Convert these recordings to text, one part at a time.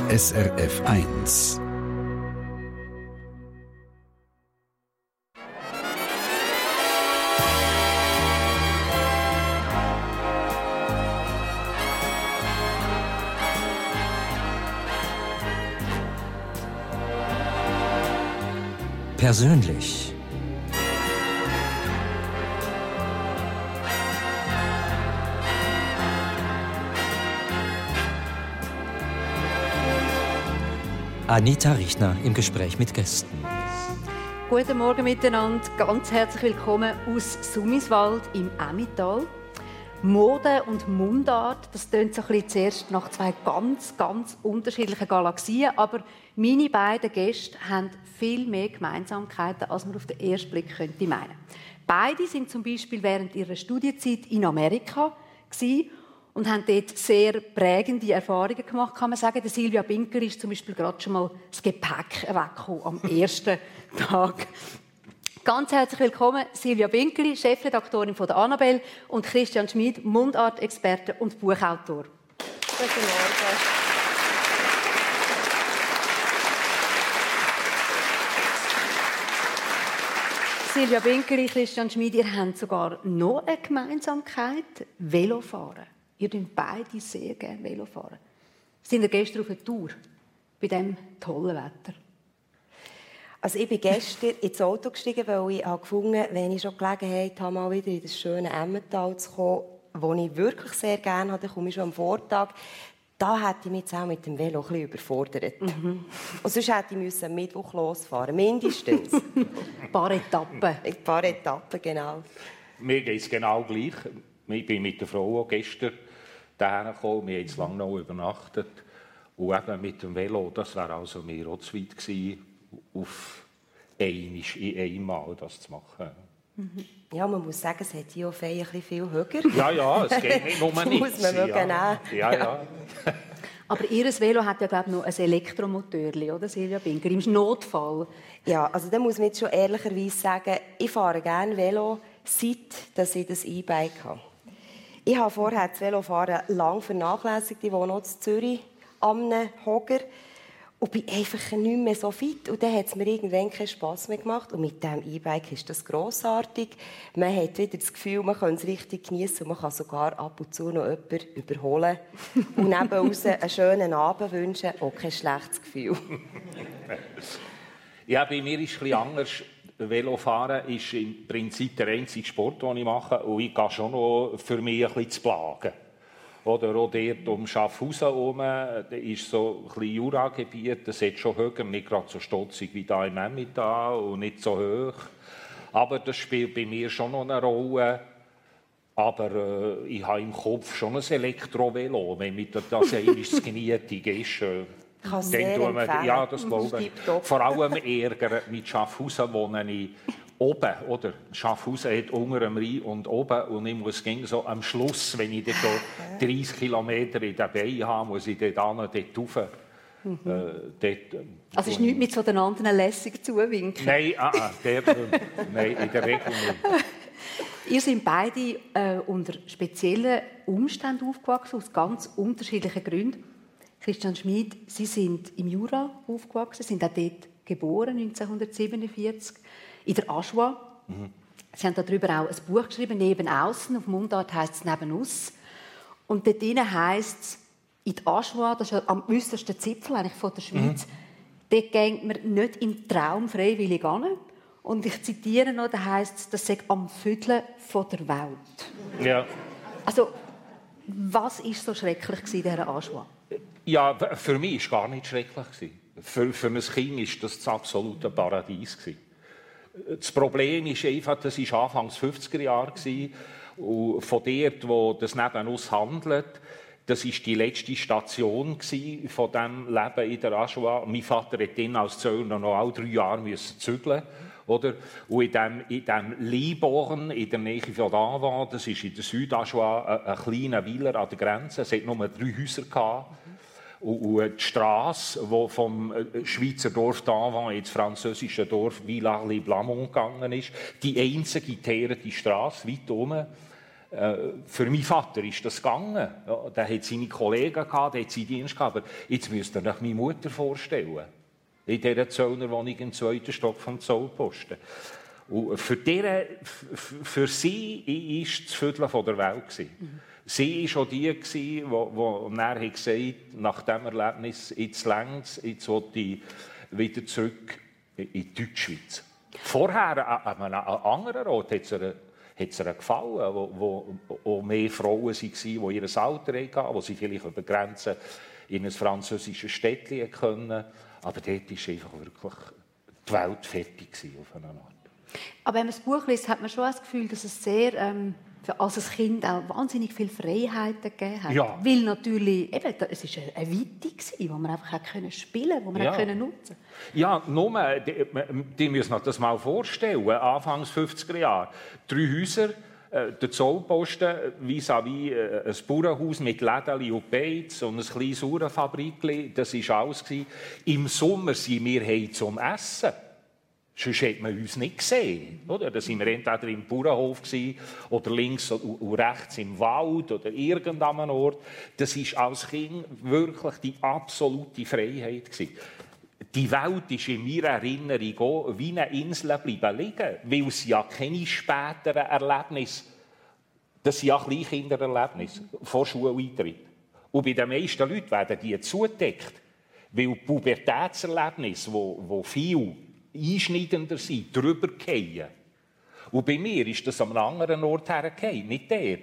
SRF 1. Persönlich. Anita Richtner im Gespräch mit Gästen. Guten Morgen miteinander, ganz herzlich willkommen aus Sumiswald im Emmental. Mode und Mundart, das tönt so ein bisschen zuerst nach zwei ganz unterschiedlichen Galaxien, aber meine beiden Gäste haben viel mehr Gemeinsamkeiten, als man auf den ersten Blick könnte meinen. Beide sind zum Beispiel während ihrer Studienzeit in Amerika und haben dort sehr prägende Erfahrungen gemacht, kann man sagen. Der Silvia Binker ist zum Beispiel gerade schon mal das Gepäck weggekommen am ersten Tag. Ganz herzlich willkommen, Silvia Binkeli, Chefredaktorin von der Annabelle, und Christian Schmid, Mundartexperte und Buchautor. Guten Morgen. Silvia Binkeli, Christian Schmid, ihr habt sogar noch eine Gemeinsamkeit: Velofahren. Ihr dürft beide sehr gerne Velofahren. Sind ihr gestern auf einer Tour bei diesem tollen Wetter? Also ich bin gestern ins Auto gestiegen, weil ich gefunden habe, wenn ich schon Gelegenheit habe, mal wieder in das schöne Emmental zu kommen, wo ich wirklich sehr gerne habe, dann komme ich schon am Vortag. Da hätte ich mich jetzt auch mit dem Velo ein bisschen überfordert. Und sonst hätte ich am Mittwoch losfahren, mindestens. Ein paar Etappen. Ein paar Etappen, genau. Mir geht es genau gleich. Ich bin mit der Frau auch gestern hierher gekommen. Wir haben jetzt lange noch übernachtet. Und eben mit dem Velo, das wäre also mir auch zu weit gewesen, auf einmal das zu machen. Ja, man muss sagen, es hat hier auf ein bisschen viel höher. Ja, es geht nicht nur nichts. Muss man mögen nehmen. Ja. Aber Ihr Velo hat ja, glaube ich, noch ein Elektromotor, oder, Silvia Binker, im Notfall? Ja, also da muss man jetzt schon ehrlicherweise sagen, ich fahre gerne Velo, seit ich das E-Bike habe. Ich habe vorher das Velofahren lang vernachlässigt. Ich wohne noch in Zürich am Hogger und bin einfach nicht mehr so fit. Und dann hat es mir irgendwann keinen Spass mehr gemacht. Und mit diesem E-Bike ist das grossartig. Man hat wieder das Gefühl, man kann es richtig geniessen und man kann sogar ab und zu noch jemanden überholen. Und nebenaus einen schönen Abend wünschen, auch kein schlechtes Gefühl. Ja, bei mir ist es etwas anders. Velofahren ist im Prinzip der einzige Sport, den ich mache. Und ich gehe schon noch für mich ein bisschen zu plagen. Oder auch dort um Schaffhausen herum, da ist so ein bisschen Juragebiet, das ist schon höher, nicht gerade so stotzig wie hier im Emmental und nicht so hoch. Aber das spielt bei mir schon noch eine Rolle. Aber ich habe im Kopf schon ein Elektrovelo, wenn mir das einmal zu genietig ist. Kann sehr empfehlen. Ja, das glaube ich. Vor allem ärgert mit Schaffhausen wohne ich oben, oder? Schaffhausen hat unter dem Rhein und oben. Und ich muss so am Schluss, wenn ich dann so 30 Kilometer in den Beinen habe, muss ich dort rauf. Also ist nichts mit so den anderen lässig zuwinken? Nein, nein, in der Regel nicht. Ihr seid beide unter speziellen Umständen aufgewachsen, aus ganz unterschiedlichen Gründen. Christian Schmid, Sie sind im Jura aufgewachsen, sind auch dort geboren, 1947, in der Aschua. Sie haben darüber auch ein Buch geschrieben, «Neben außen», auf Mundart heisst es «Nebenaus». Und dort heisst es, in der Aschua, das ist ja am äussersten Zipfel eigentlich von der Schweiz, dort geht man nicht im Traum freiwillig hin. Und ich zitiere noch, da heisst es, das sei am Viertel von der Welt. Ja. Also, was war so schrecklich in dieser Aschua? Ja, für mich war es gar nicht schrecklich. Für ein Kind war das absolute Paradies. Das Problem ist einfach, das war Anfang der 50er Jahre. Und von dort, wo das Nebenaus handelt, das war die letzte Station von diesem Leben in der Aschua. Mein Vater musste dann als Zöllner noch alle 3 Jahre zügeln. Oder? Und in diesem Liborn, in der Nähe von Davant, das ist in der Südaschua ein kleiner Weiler an der Grenze. Es hatte nur 3 Häuser gehabt. Und die Strasse, die vom Schweizer Dorf Davant ins französische Dorf Villars-les-Blamont gegangen ist, die einzige geteerte Strasse weit oben, Für meinen Vater ist das gegangen. Ja, der hat seine Kollegen gehabt, der hat seinen Dienst gehabt. Aber jetzt müsst ihr euch meine Mutter vorstellen. In dieser Zöllnerwohnung im 2. Stock vom Zollposten. Und für sie war das Viertel von der Welt. Sie war auch die, die nachher gesagt hat, nach diesem Erlebnis, jetzt längst, jetzt will ich wieder zurück in die Deutschschweiz. Vorher, an einem anderen Ort, hat es ihr gefallen, wo mehr Frauen waren, die ihr Alter hatten, wo sie vielleicht über Grenzen in ein französisches Städtchen können. Aber dort war einfach wirklich die Welt fertig auf eine Art. Aber wenn man das Buch liest, hat man schon das Gefühl, dass es sehr, als Kind auch wahnsinnig viele Freiheiten gegeben hat. Ja. Weil natürlich, eben, es war eine Weite, die man einfach spielen konnte, die man nutzen konnte. Ja, nur, die müssen sich das mal vorstellen, Anfangs 50er Jahre. 3 Häuser, der Zollposten, vis-à-vis ein Bauernhaus mit Läden und Beiz und ein kleines Uhrenfabrik, das war alles. Im Sommer sind wir zum Essen. Sonst hat man uns nicht gesehen. Oder? Da waren wir entweder im Bauernhof oder links und rechts im Wald oder irgendeinem Ort. Das war als Kind wirklich die absolute Freiheit. Die Welt ist in meiner Erinnerung auch wie eine Insel bleiben liegen, weil es ja keine späteren Erlebnisse, das sind ja Kleinkindererlebnisse vor Schuleintritt. Und bei den meisten Leuten werden die zugedeckt, weil Pubertätserlebnisse, die viel einschneidender sind, drüber fallen. Und bei mir ist das an einem anderen Ort hergefallen, nicht dort.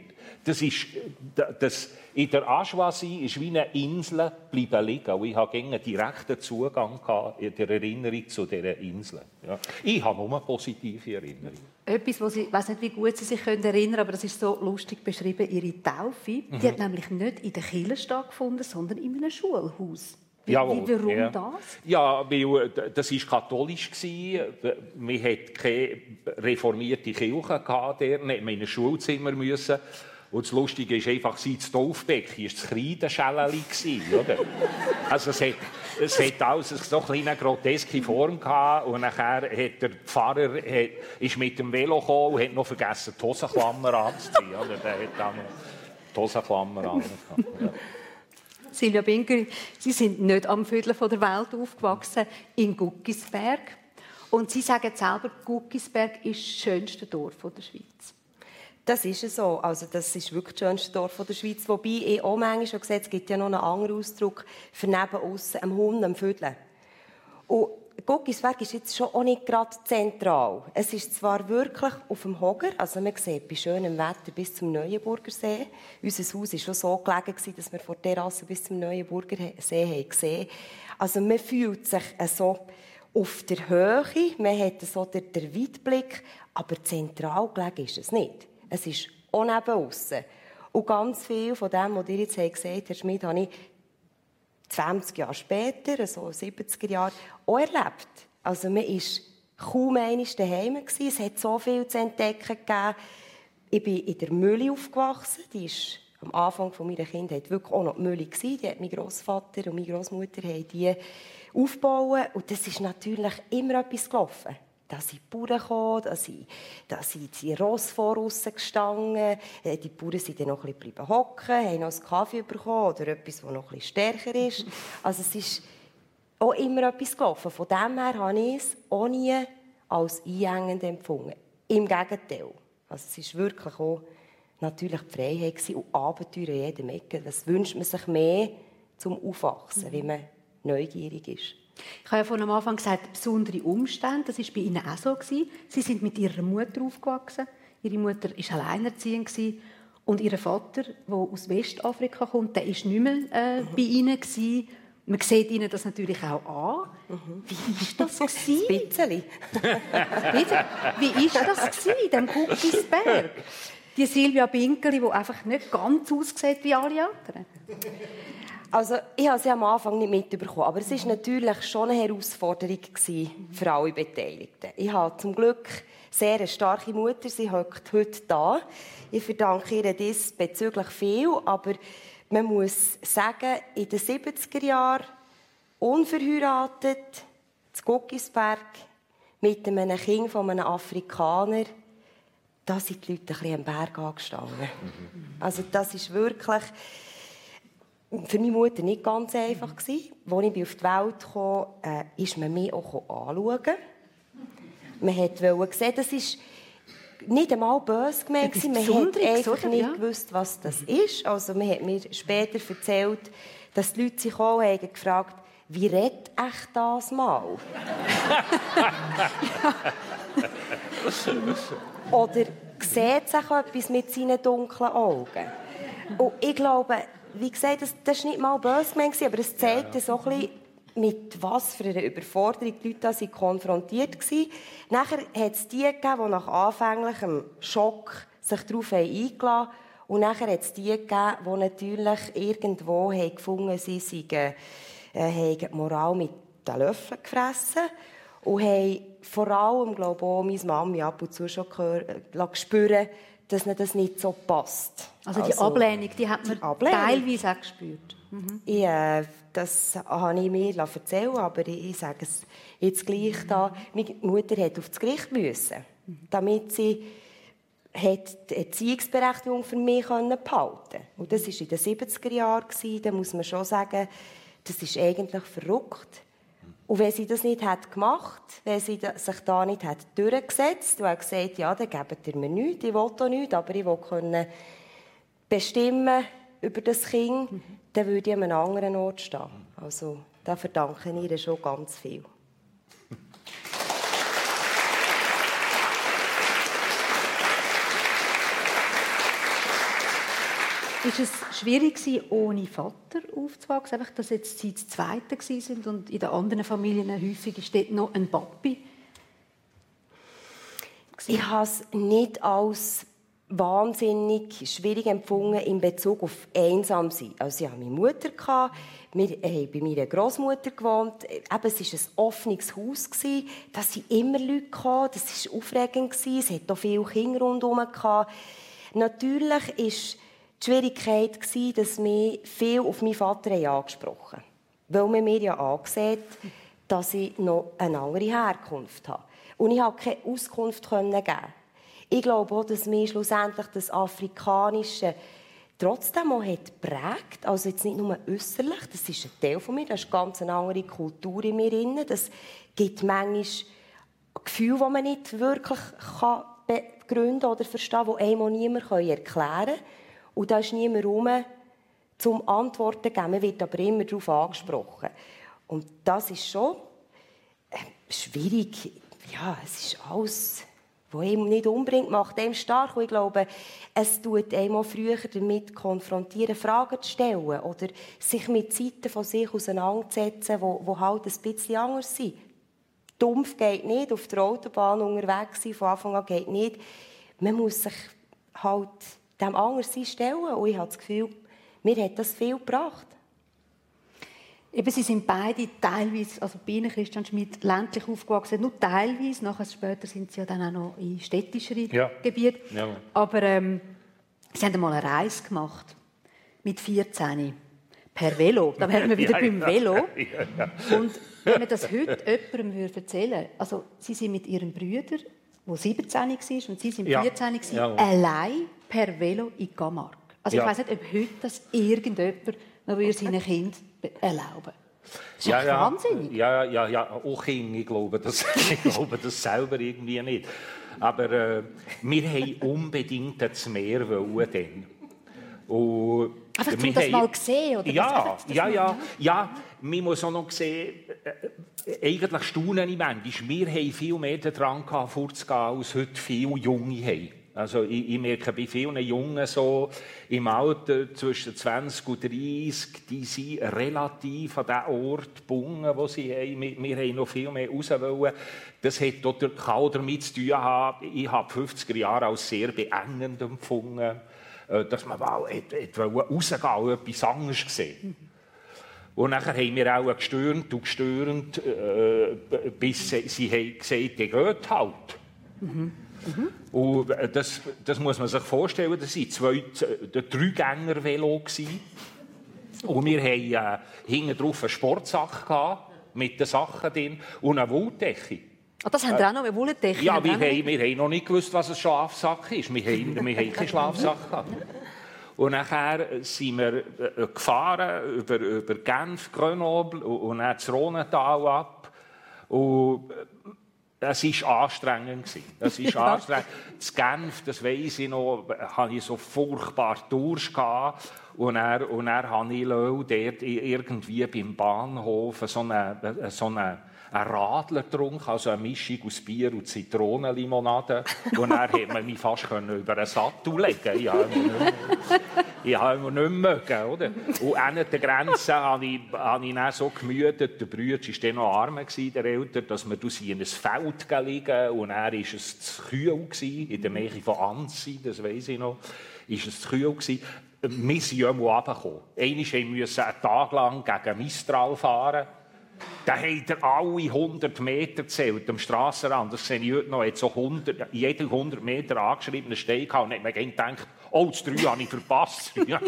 Das in der Aschwasi ist wie eine Insel bleiben liegen. Und ich hatte einen direkten Zugang in der Erinnerung zu dieser Insel. Ja. Ich habe nur eine positive Erinnerung. Etwas, wo ich weiß nicht, wie gut Sie sich erinnern können, aber das ist so lustig beschrieben, Ihre Taufe. Die hat nämlich nicht in der Kirche stattgefunden, sondern in einem Schulhaus. Warum das? Ja, weil das war katholisch. Wir hatten keine reformierte Kirche dort. Wir mussten in ein Schulzimmer. Und das Lustige ist einfach, das Taufbecken war das Kreidenschäleli. Also es hat alles so eine kleine groteske Form gehabt. Und nachher hat der Pfarrer ist mit dem Velo gekommen und hat noch vergessen, die Hosenklammer anzuziehen. Der hat dann die Hosenklammer angehabt. Ja. Silvia Binker, Sie sind nicht am Viertel der Welt aufgewachsen, in Guggisberg. Und Sie sagen selber, Guggisberg ist das schönste Dorf der Schweiz. Das ist es so. Also, das ist wirklich das schönste Dorf der Schweiz. Wobei ich auch manchmal schon gesagt, es gibt ja noch einen anderen Ausdruck für neben aussen, am Hund, am Viertel. Und Guggisberg ist jetzt schon auch nicht gerade zentral. Es ist zwar wirklich auf dem Hoger, also man sieht bei schönem Wetter bis zum Neuenburger See. Unser Haus war schon so gelegen, dass wir von der Terrasse bis zum Neuenburger See gesehen haben. Also man fühlt sich so auf der Höhe, man hat so den Weitblick, aber zentral gelegen ist es nicht. Es ist auch neben aussen. Und ganz viel von dem, was ihr jetzt gesagt habt, Herr Schmid, habe ich 20 Jahre später, so 70er Jahre, auch erlebt. Also man war kaum einmal daheim. Es hat so viel zu entdecken gegeben. Ich bin in der Mühle aufgewachsen. Die ist am Anfang meiner Kindheit wirklich auch noch die Mühle gewesen. Die hat mein Grossvater und meine Grossmutter die aufgebaut. Und das ist natürlich immer etwas gelaufen. Da sind die Bauern gekommen, da sind die Rosse vor uns gestanden. Die Bauern sind dann noch ein bisschen hocken, haben noch einen Kaffee bekommen oder etwas, das noch ein bisschen stärker ist. Also es ist auch immer etwas gelaufen. Von dem her habe ich es auch nie als einengend empfunden. Im Gegenteil. Also es war wirklich auch natürlich die Freiheit und Abenteuer in jedem Ecke. Das wünscht man sich mehr zum Aufwachsen, wenn man neugierig ist. Ich habe ja von Anfang gesagt, besondere Umstände. Das war bei Ihnen auch so. Sie sind mit Ihrer Mutter aufgewachsen. Ihre Mutter war alleinerziehend. Und Ihr Vater, der aus Westafrika kommt, der war nicht mehr bei Ihnen. Man sieht Ihnen das natürlich auch an. Wie war das? Ein bisschen. Wie war das in diesem Guggisberg? Die Silvia Binkerli, die einfach nicht ganz aussieht wie alle anderen. Also, ich habe sie am Anfang nicht mitbekommen, aber es war natürlich schon eine Herausforderung für alle Beteiligten. Ich habe zum Glück sehr eine starke Mutter, sie hockt heute da. Ich verdanke ihr diesbezüglich viel, aber man muss sagen, in den 70er Jahren unverheiratet, in Guggisberg, mit einem Kind von einem Afrikaner, da sind die Leute ein bisschen am Berg angestanden. Also das ist wirklich für meine Mutter nicht ganz einfach. Als ich auf die Welt kam, ist man mich auch anschauen. Man wollte sehen, das ist nicht einmal böse gemeint. Man hat einfach nicht gewusst, was das ist. Also man hat mir später erzählt, dass die Leute sich auch gefragt haben, wie redet echt das mal? Oder sieht sich etwas mit seinen dunklen Augen? Und ich glaube, wie gesagt, das war nicht mal böse gemeint, aber es zeigt so ein bisschen, mit was für einer Überforderung die Leute konfrontiert waren. Nachher hat es die gegeben, die nach anfänglichem Schock sich darauf eingeladen haben. Und nachher hat es die gegeben, die natürlich irgendwo gefunden, sie seien die Moral mit den Löffeln gefressen. Und haben vor allem, glaube ich, auch meine Mami ab und zu schon spüren, dass ihnen das nicht so passt. Also die Ablehnung, die hat man teilweise auch gespürt. Das habe ich mir erzählen, aber ich sage es jetzt gleich da. Meine Mutter musste auf das Gericht müssen, damit sie die Erziehungsberechtigung für mich behalten konnte. Und das war in den 70er Jahren. Da muss man schon sagen, das ist eigentlich verrückt. Und wenn sie das nicht gemacht hätte, wenn sie sich da nicht durchgesetzt und gesagt, ja, dann gebt ihr mir nichts, ich will auch nichts, aber ich will bestimmen über das Kind, dann würde ich an einem anderen Ort stehen. Also, da verdanke ich ihr schon ganz viel. Ist es schwierig, ohne Vater aufzuwachsen? Einfach, dass jetzt Sie das Zweite waren und in den anderen Familien häufig ist dort noch ein Papi? Ich habe es nicht als wahnsinnig schwierig empfunden in Bezug auf Einsamsein. Also ich hatte meine Mutter, wir haben bei meiner Großmutter gewohnt. Eben, es war ein offenes Haus, da sind immer Leute gekommen, das war aufregend, es hatte auch viele Kinder rundherum. Natürlich war die Schwierigkeit, dass wir viel auf meinen Vater angesprochen haben. Weil man mir ja angesehen, dass ich noch eine andere Herkunft habe. Und ich konnte keine Auskunft geben. Ich glaube auch, dass mir schlussendlich das Afrikanische trotzdem auch geprägt. Also jetzt nicht nur äußerlich, das ist ein Teil von mir, das ist eine ganz andere Kultur in mir drin. Das gibt manchmal Gefühle, die man nicht wirklich begründen oder verstehen kann, die einem auch niemand erklären kann. Und da ist niemand herum, zum Antworten zu geben. Man wird aber immer darauf angesprochen. Und das ist schon schwierig. Ja, es ist alles, was einem nicht umbringt, macht einem stark. Und ich glaube, es tut einem auch früher damit konfrontieren, Fragen zu stellen oder sich mit Seiten von sich auseinanderzusetzen, die halt ein bisschen anders sind. Dumpf geht nicht, auf der Autobahn unterwegs sein, von Anfang an geht nicht. Man muss sich halt dem Anderssein stellen. Und ich habe das Gefühl, mir hat das viel gebracht. Eben, Sie sind beide teilweise, also bei Ihnen, Christian Schmidt, ländlich aufgewachsen, nur teilweise. Nachher später sind Sie ja dann auch noch in städtischeren Gebieten. Ja. Aber Sie haben einmal eine Reise gemacht mit 14 per Velo. Da wären wir wieder beim Velo. Ja. Und wenn man das heute jemandem erzählen würde, also Sie sind mit Ihrem Bruder, der 17 war und Sie sind 14 waren, allein per Velo in Camargue. Also ich weiss nicht, ob heute das irgendjemand noch seinen Kindern erlauben. Das ist wahnsinnig. Ja, auch Kinder, ich glaube das selber irgendwie nicht. Aber wir wollten unbedingt das Meer wollen. Und einfach um das mal gesehen, oder? Ja. Man muss auch noch sehen, eigentlich staunen ich manchmal. Wir haben viel mehr daran gehabt, vorzugehen, als heute viele Junge haben. Also ich merke bei vielen Jungen so im Alter zwischen 20 und 30, die sind relativ an den Ort gebunden, wo sie haben. Wir haben noch viel mehr raus wollen. Das kann auch damit zu tun haben, ich habe 50er Jahre als sehr beengend empfunden, dass man mal rausgehen und etwas anderes sehen. Und nachher haben wir auch gestürmt, bis sie haben gesagt, ihr geht halt. Und das muss man sich vorstellen, das waren 3-Gänger-Velo. Und wir hatten hinten drauf eine Sportsache mit den Sachen drin und eine Wolldecke. Das haben wir auch noch, wir wollen dich. Ja, wir haben noch nicht gewusst, was ein Schlafsack ist. Wir haben keinen Schlafsack gehabt. Und nachher sind wir gefahren über Genf, Grenoble und dann das Rhônetal ab. Und es war anstrengend. Das Genf, das weiss ich noch, hatte ich so furchtbar Durst gehabt. Und dann habe ich dort irgendwie beim Bahnhof so einen Radler getrunken, also eine Mischung aus Bier und Zitronenlimonade. Und dann konnte man mich fast über einen Sattel legen. Ich habe ihn nicht mögen, oder? Und an der Grenze habe ich dann so gemütet. Der Bruder war dann noch arm, der Ältere, dass wir in ein Feld liegen. Und er war es zu kühl, in der Nähe von Annecy, das weiss ich noch, ist es zu kühl. Wir sind ja mal runtergekommen. Einmal mussten wir einen Tag lang gegen Mistral fahren. Da hat er alle 100 Meter gezählt am Strassenrand. Das sehe ich heute noch. Er hat so jede 100 Meter angeschriebenen Stein gehabt. Und dann hat man gedacht, oh, das 3 habe ich verpasst.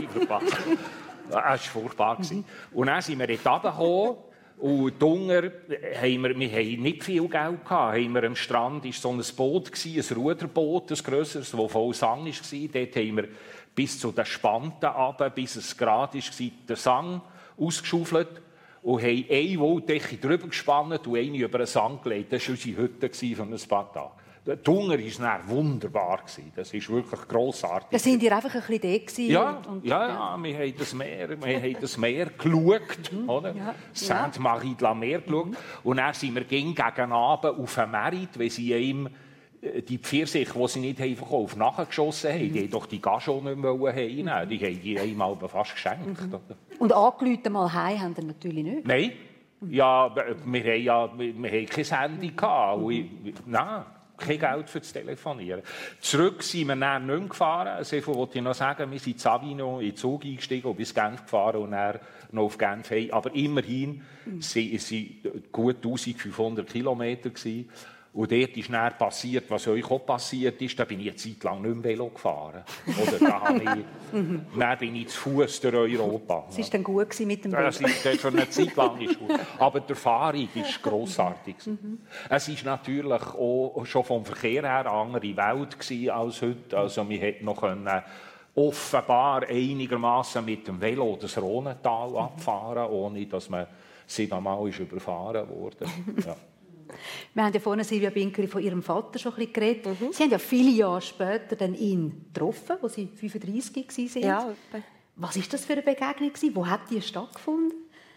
Das war furchtbar. Und dann sind wir dort runtergekommen. Und drunter haben wir nicht viel Geld gehabt. Am Strand war so ein Boot, ein Ruderboot, ein grösseres, das voll Sang war. Dort haben wir bis zu den Spanten runter, bis es gerade war, den Sang ausgeschaufelt. Und haben eine Wolldecke drüber gespannt und eine über den Sand gelegt. Das war unsere Hütte von ein paar Tagen. Der Hunger war dann wunderbar. Das ist wirklich grossartig. Da sind ihr einfach ein bisschen da gewesen? Ja, wir haben das Meer geschaut. Oder? Ja. Sainte-Marie-de-la-Mer geschaut. Und dann sind wir gegen Abend auf den Merit, weil sie ihm die Pfirsiche, die sie nicht verkauft, nachgeschossen haben. Die haben doch die Gajon nicht mehr heimnehmen. Die haben die einmal fast geschenkt. Und angerufen mal heim haben sie natürlich nicht? Nein. Ja, wir haben kein Handy gehabt. Nein, kein Geld für das Telefonieren. Zurück sind wir dann nicht mehr gefahren. So viel wollte ich noch sagen. Wir sind in Avignon in den Zug eingestiegen und bis Genf gefahren und dann noch auf Genf heim. Aber immerhin waren es gut 1500 Kilometer gewesen. Und dort ist dann passiert, was euch auch passiert ist. Da bin ich eine Zeit lang nicht mehr Velo gefahren. Oder dann bin ich zu Fuß durch Europa. Es war dann gut mit dem Velo. Das ist für eine Zeit lang nicht gut. Aber die Erfahrung war grossartig. Es war natürlich auch schon vom Verkehr her eine andere Welt als heute. Also wir hätten noch offenbar einigermaßen mit dem Velo das Rhônetal abfahren, ohne dass man 7-mal überfahren wurde. Ja. Wir haben ja vorhin Silvia Binkeri von ihrem Vater schon ein bisschen geredet. Sie haben ja viele Jahre später dann ihn getroffen, als Sie 35 waren. Ja. Was war das für eine Begegnung? Wo hat die stattgefunden?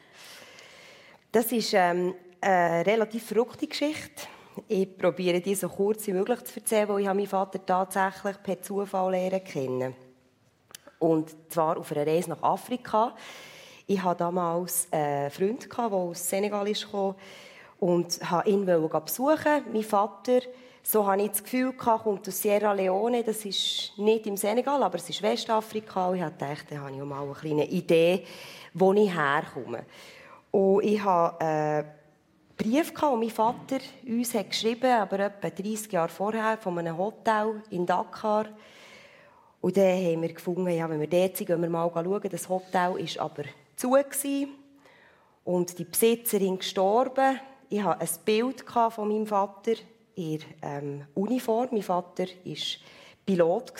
Das ist eine relativ verrückte Geschichte. Ich probiere die so kurz wie möglich zu erzählen, weil ich meinen Vater tatsächlich per Zufall lernen kennen. Und zwar auf einer Reise nach Afrika. Ich hatte damals einen Freund, der aus Senegal kam. Und wollte ihn besuchen. Mein Vater, so habe ich das Gefühl, kommt aus Sierra Leone. Das ist nicht im Senegal, aber es ist Westafrika. Und ich dachte, da habe ich mal eine kleine Idee, wo ich herkomme. Und ich hatte einen Brief, den mein Vater uns geschrieben hat, aber etwa 30 Jahre vorher, von einem Hotel in Dakar. Und dann haben wir gefunden, ja, wenn wir dort sind, gehen wir mal schauen. Das Hotel war aber zu. Und die Besitzerin gestorben. Ich hatte ein Bild von meinem Vater in Uniform. Mein Vater war Pilot.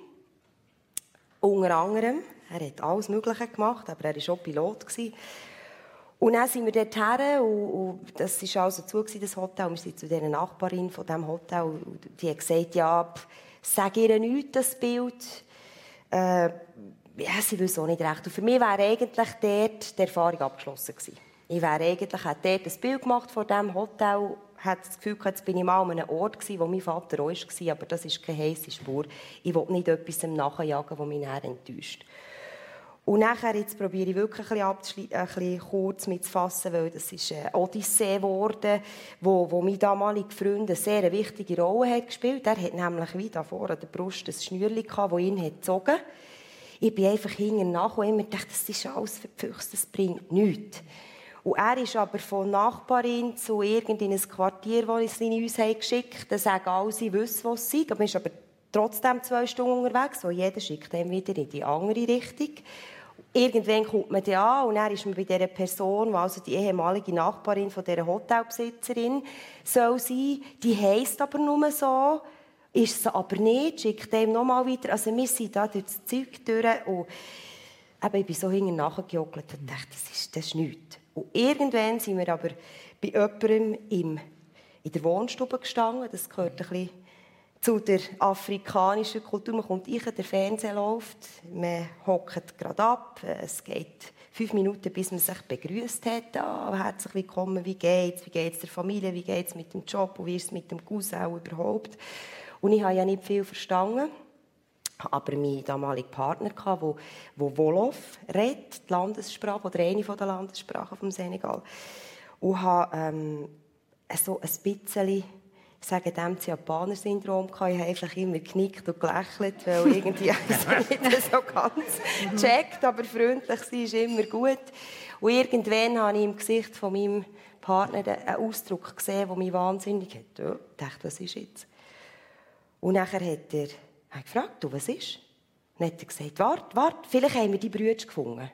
Unter anderem. Er hat alles Mögliche gemacht, aber er war auch Pilot. Und dann sind wir dorthin und das war also zu, das Hotel. Wir sind zu dieser Nachbarin von diesem Hotel. Und die hat gesagt, ja, sag ihr nichts, das Bild. Ja, sie wissen auch nicht recht. Und für mich wäre eigentlich dort die Erfahrung abgeschlossen gewesen. Ich wäre eigentlich, hätte dort ein Bild gemacht von diesem Hotel, hatte das Gefühl, jetzt bin ich mal an einem Ort gewesen, wo mein Vater auch war, aber das ist keine heisse Spur. Ich will nicht etwas nachjagen, das mich näher enttäuscht. Und nachher, jetzt probiere ich wirklich ein bisschen kurz mitzufassen, weil das ist eine Odyssee geworden, wo mein damaliger Freund eine sehr wichtige Rolle hat gespielt. Er hat nämlich wie da vorne an der Brust ein Schnürchen gehabt, das ihn gezogen hat. Ich bin einfach hinten nach und immer dachte, das ist alles für die Füchse, das bringt nichts. Und er ist aber von Nachbarin zu irgendeinem Quartier, das sie uns geschickt haben. Da sagen alle, sie wissen, was sie sind. Aber man ist aber trotzdem 2 Stunden unterwegs, weil jeder schickt dann wieder in die andere Richtung. irgendwann kommt man dann an und dann ist man bei dieser Person, die also die ehemalige Nachbarin von dieser Hotelbesitzerin soll sein. Die heisst aber nur so, ist sie aber nicht, schickt dem nochmal weiter. Also wir sind da durch das Zeug durch und eben, ich bin so hinten nachgejoggelt und dachte, das ist nichts. Und irgendwann sind wir aber bei jemandem in der Wohnstube gestanden. Das gehört ein bisschen zu der afrikanischen Kultur. Man kommt rein, der Fernseher läuft, man hockt gerade ab. Es geht 5 Minuten, bis man sich begrüßt hat. Herzlich willkommen, wie geht's der Familie, wie geht's mit dem Job und wie ist es mit dem Cousin überhaupt. Und ich habe ja nicht viel verstanden. Aber mein damaliger Partner, der Wolof redet, die Landessprache, oder eine der Landessprachen vom Senegal. Und habe so ein bisschen, ich sage dem, das Japaner-Syndrom gehabt. Ich habe einfach immer geknickt und gelächelt, weil irgendwie nicht so ganz checkt, aber freundlich sein ist immer gut. Und irgendwann habe ich im Gesicht von meinem Partner einen Ausdruck gesehen, der mich wahnsinnig hat. Ich dachte, was ist jetzt? Und nachher hat er gefragt, du, was ist? Und dann hat er gesagt, warte, vielleicht haben wir die Brüder gefunden.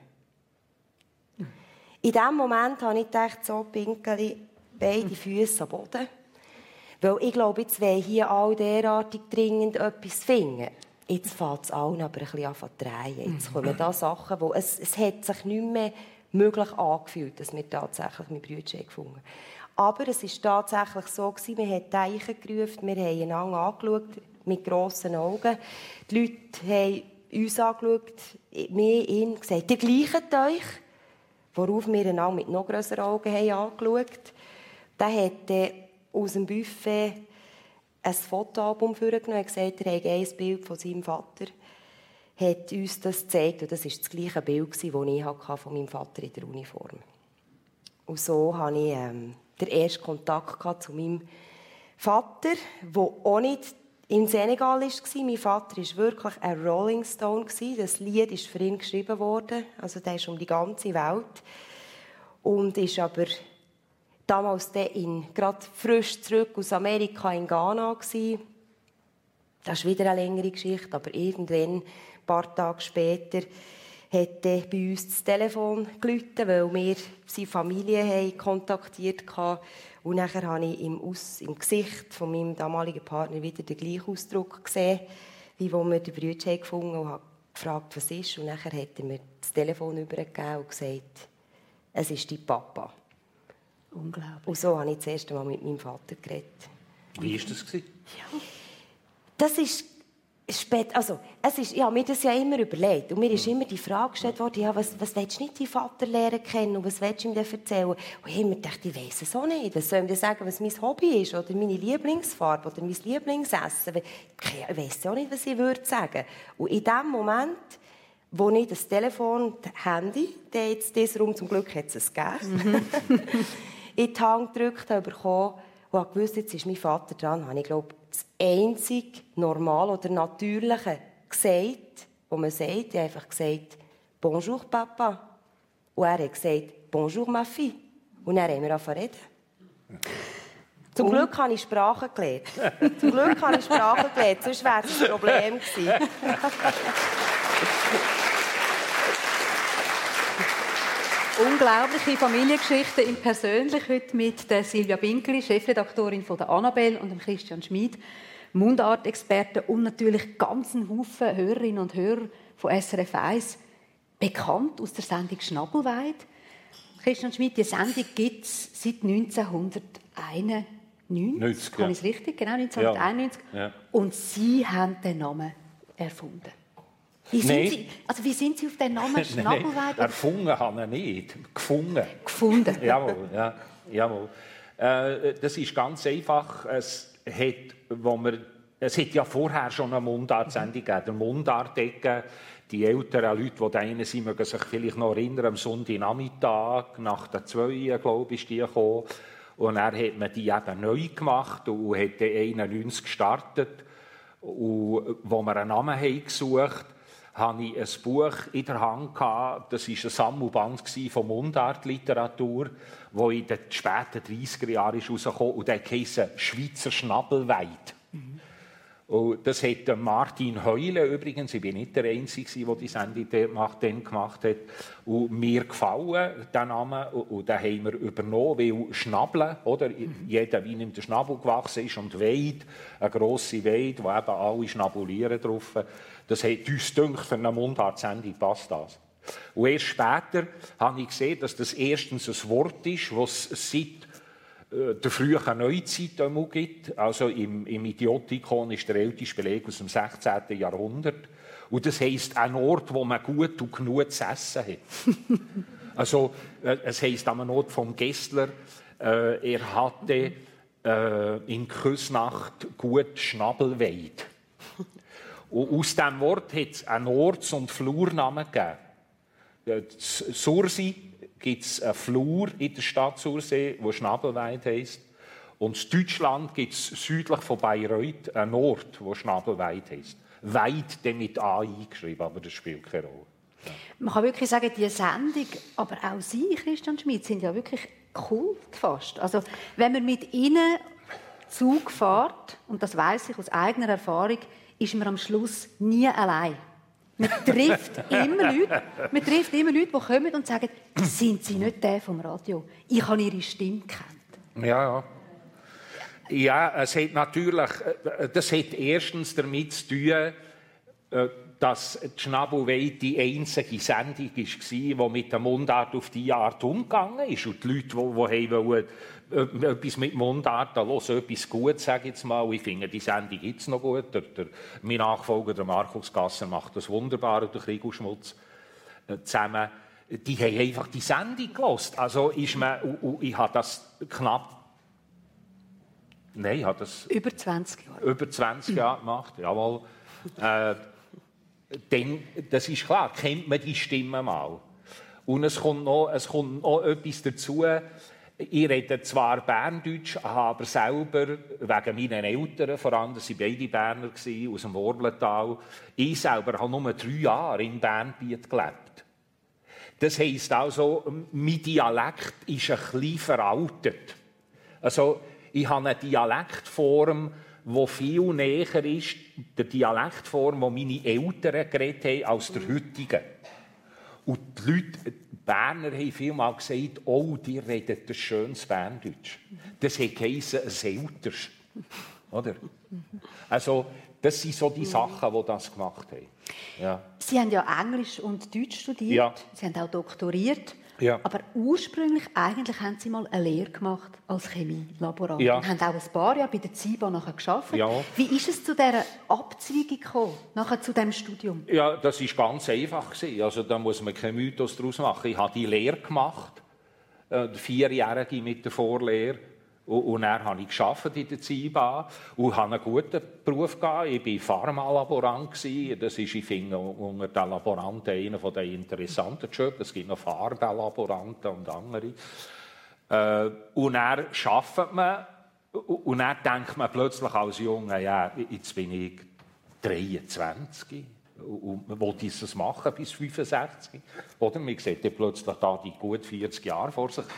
In diesem Moment habe ich gedacht, so Pinkeli, beide Füße am Boden. Weil ich glaube, jetzt wollen hier alle derartig dringend etwas finden. Jetzt fängt es allen aber ein bisschen an zu drehen. Jetzt kommen da Sachen, wo es hat sich nicht mehr möglich angefühlt, dass wir tatsächlich meine Brüder gefunden haben. Aber es war tatsächlich so, wir haben die Eichen gerufen, wir haben einander angeschaut, mit grossen Augen. Die Leute haben uns angeschaut, mir, ihn, gesagt, ihr gleicht euch. Worauf wir einander mit noch grösseren Augen haben angeschaut. Dann hat er aus dem Buffet ein Fotoalbum vorgenommen und gesagt, er hat ein Bild von seinem Vater. Hat uns das gezeigt und das war das gleiche Bild, das ich von meinem Vater in der Uniform. Und so hatte ich den ersten Kontakt zu meinem Vater, der auch nicht im Senegal war. Mein Vater war wirklich ein Rolling Stone. Das Lied ist für ihn geschrieben worden. Also der ist um die ganze Welt. Und ist aber damals gerade frisch zurück aus Amerika in Ghana gewesen. Das ist wieder eine längere Geschichte, aber irgendwann, ein paar Tage später, hat bei uns das Telefon geläutet, weil wir seine Familie kontaktiert haben. Und nachher habe ich im Gesicht von meinem damaligen Partner wieder den gleichen Ausdruck gesehen, wie wo wir den Brüder gefunden haben, und habe gefragt, was ist. Und nachher hat er mir das Telefon übergegeben und gesagt, es ist dein Papa. Unglaublich. Und so habe ich das erste Mal mit meinem Vater geredet. Wie war das? Ja. Das ist spät, also, ich habe mir das ja immer überlegt. Und mir ist immer die Frage gestellt worden, ja, was willst du nicht deinen Vater lernen kennen und was willst du ihm denn erzählen? Und ich habe immer gedacht, ich weiss es auch nicht. Was soll ich ihm sagen, was mein Hobby ist oder meine Lieblingsfarbe oder mein Lieblingsessen? Ich weiss auch nicht, was ich würde sagen. Und in dem Moment, wo ich das Telefon, das Handy, jetzt in diesem Raum zum Glück hat es gegeben, in die Hand gedrückt habe bekommen und habe gewusst, jetzt ist mein Vater dran, habe ich, glaube, das einzige Normale oder Natürliche gesagt, was man sagt. Ich habe einfach gesagt, «Bonjour, Papa». Und er hat gesagt, «Bonjour, ma fille». Und dann haben wir angefangen zu reden. Zum Glück habe ich Sprache gelernt. Sonst wäre es ein Problem gewesen. Unglaubliche Familiengeschichten im Persönlich heute mit der Silvia Binkeli, Chefredaktorin von der Annabelle, und dem Christian Schmid, Mundartexperte, und natürlich ganzen Haufen Hörerinnen und Hörer von SRF 1, bekannt aus der Sendung Schnabelweid. Christian Schmid, die Sendung gibt es seit 1991. Kann ich es richtig? Genau, 1991. Ja. Und Sie haben den Namen erfunden. Wie sind Sie auf den Namen Schnabelweid? Erfunden habe ich nicht. Gefunden. Jawohl, ja. Jawohl. Das ist ganz einfach. Es hat ja vorher schon eine Mundartsendung gegeben. Der Mundartecke, die älteren Leute, die da rein sind, mögen sich vielleicht noch erinnern, am Sonntagnachmittag, nach der 2, glaube ich, ist die gekommen. Und dann hat man die eben neu gemacht und hat dann 91 gestartet. Und wo wir einen Namen haben gesucht, hatte ich ein Buch in der Hand. Das war ein Sammelband von Mundartliteratur, das in den späten 30er Jahren herausgekommen ist. Und der heisst «Schweizer Schnabelweid». Und das hat Martin Heule übrigens, ich bin nicht der Einzige, der die Sendung dann gemacht hat, und mir gefallen, der Name, und den haben wir übernommen, weil Schnabeln, oder? Jeder Wein im Schnabel gewachsen ist und Weid, eine grosse Weid, wo eben alle schnabulieren drauf. Das hat uns gedacht, für eine Mundartsendung passt das. Und erst später habe ich gesehen, dass das erstens ein Wort ist, das es seit der frühen Neuzeit gibt. Also im Idiotikon ist der älteste Beleg aus dem 16. Jahrhundert. Und das heisst ein Ort, wo man gut und genug zu essen hat. Also es heisst am Ort vom Gessler, er hatte in Küsnacht gut Schnabelweid. Und aus diesem Wort hat es einen Orts- und Flurnamen gegeben. In Sursee gibt es einen Flur in der Stadt Sursee, der Schnabelweid heisst. Und in Deutschland gibt es südlich von Bayreuth einen Ort, der Schnabelweid heisst. Weid mit A eingeschrieben, aber das spielt keine Rolle. Ja. Man kann wirklich sagen, diese Sendung, aber auch Sie, Christian Schmid, sind ja wirklich Kult fast. Also, wenn man mit Ihnen Zug fährt, und das weiss ich aus eigener Erfahrung, ist man am Schluss nie allein. Man trifft immer Leute, die kommen und sagen, sind Sie nicht der vom Radio? Ich habe Ihre Stimme gekannt. Ja. Ja, es hat natürlich, das hat erstens damit zu tun, dass die Schnabelweid die einzige Sendung war, die mit der Mundart auf diese Art umgegangen ist. Und die Leute, die wollen, etwas mit Mundart hören, etwas Gutes, sage ich jetzt mal. Ich finde, die Sendung gibt es noch gut. Mein Nachfolger, der Markus Gasser, macht das wunderbar, und der Krigo Schmutz zusammen. Die haben einfach die Sendung gehört. Also ich habe das knapp... Nein, ich habe das... Über 20 Jahre. Über 20 Jahre gemacht, jawohl. Dann, das ist klar, kennt man die Stimme mal. Und es kommt noch etwas dazu. Ich rede zwar Berndeutsch, aber selber, wegen meinen Eltern, vor allem, das waren beide Berner, aus dem Worblental. Ich selber habe nur 3 Jahre in Bernbiet gelebt. Das heisst also, mein Dialekt ist ein bisschen veraltet. Also, ich habe eine Dialektform, die viel näher ist, der Dialektform, die meine Eltern geredet haben, als der heutigen. Und die Leute, die Berner, haben vielmal gesagt, oh, die reden ein schönes Berndeutsch. Das heisst ein älteres. Oder? Also, das sind so die Sachen, die das gemacht haben. Ja. Sie haben ja Englisch und Deutsch studiert. Ja. Sie haben auch doktoriert. Ja. Aber ursprünglich haben Sie mal eine Lehre gemacht als Chemielaborant. Ja. Und haben auch ein paar Jahre bei der ZIBA nachher gearbeitet. Ja. Wie ist es zu dieser Abzweigung gekommen, nachher zu diesem Studium? Ja, das war ganz einfach. Also, da muss man keinen Mythos daraus machen. Ich habe die Lehre gemacht, 4-jährige mit der Vorlehre. Und dann habe ich gearbeitet in der ZIBA und habe einen guten Beruf gehabt. Ich war Pharmalaborant. Das ist, ich finde, unter den Laboranten einer der interessanten Jobs. Es gibt noch Farbenlaboranten und andere. Und dann arbeitet man und dann denkt man plötzlich als Junge, ja, jetzt bin ich 23 und man will das machen bis 65. Oder man sieht dann plötzlich da die gut 40 Jahre vor sich.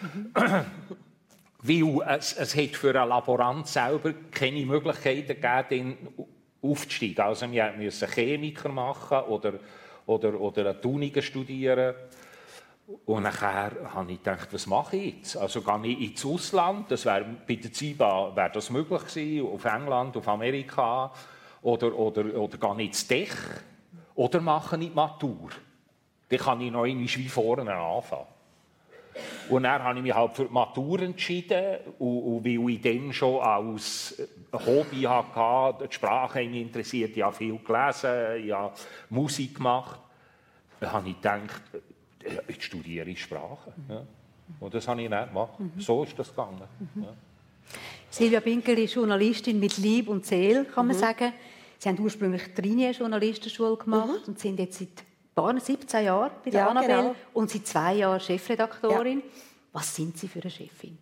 Weil es hat für einen Laborant selber keine Möglichkeiten gegeben, aufzusteigen. Also wir mussten Chemiker machen oder eine Tuning studieren. Und nachher habe ich gedacht, was mache ich jetzt? Also gehe ich ins Ausland, bei der ZIBA wäre das möglich gewesen, auf England, auf Amerika, oder gehe ich ins Tech, oder mache ich die Matur. Dann kann ich noch einmal wie vorne anfangen. Und dann habe ich mich halt für die Matur entschieden. Und weil ich dann schon als Hobby hatte, die Sprache mich interessiert, ich habe viel gelesen, ich habe Musik gemacht, dann habe ich gedacht, jetzt studiere ich Sprache. Ja. Und das habe ich nicht gemacht. So ist das gegangen. Ja. Silvia Binkel ist Journalistin mit Leib und Seele, kann man sagen. Sie haben ursprünglich die Ringier-Journalistenschule gemacht und sind jetzt seit 17 Jahren bei der Annabelle, genau. Und seit 2 Jahren Chefredaktorin. Ja. Was sind Sie für eine Chefin?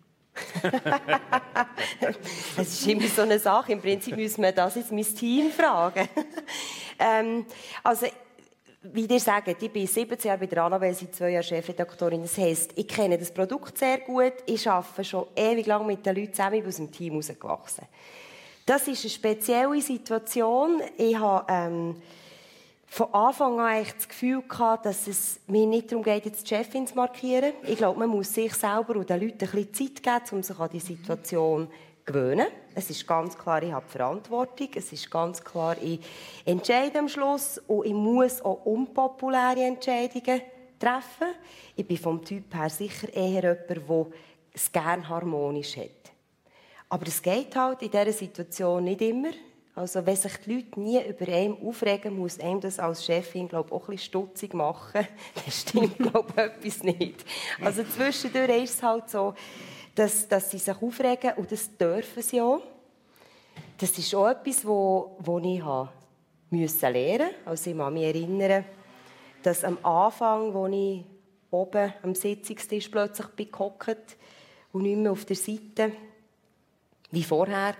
Das ist immer so eine Sache. Im Prinzip müssen wir das jetzt mein Team fragen. Also, wie ihr sagt, ich bin 17 Jahre bei der Annabelle, seit 2 Jahren Chefredaktorin. Das heisst, ich kenne das Produkt sehr gut. Ich arbeite schon ewig lang mit den Leuten zusammen, aus dem Team herausgewachsen. Das ist eine spezielle Situation. Ich habe von Anfang an das Gefühl gehabt, dass es mir nicht darum geht, jetzt die Chefin zu markieren. Ich glaube, man muss sich selber und den Leuten ein bisschen Zeit geben, um sich an die Situation zu gewöhnen. Es ist ganz klar, ich habe die Verantwortung. Es ist ganz klar, ich entscheide am Schluss und ich muss auch unpopuläre Entscheidungen treffen. Ich bin vom Typ her sicher eher jemand, der es gerne harmonisch hat. Aber es geht halt in dieser Situation nicht immer. Also wenn sich die Leute nie über einen aufregen, muss einem das als Chefin, glaube ich, auch ein bisschen stutzig machen. Das stimmt, glaube ich, etwas nicht. Also zwischendurch ist es halt so, dass sie sich aufregen und das dürfen sie auch. Das ist auch etwas, das ich lernen musste. Also ich kann mich erinnern, dass am Anfang, als ich oben am Sitzungstisch plötzlich gehockt und nicht mehr auf der Seite, wie vorher.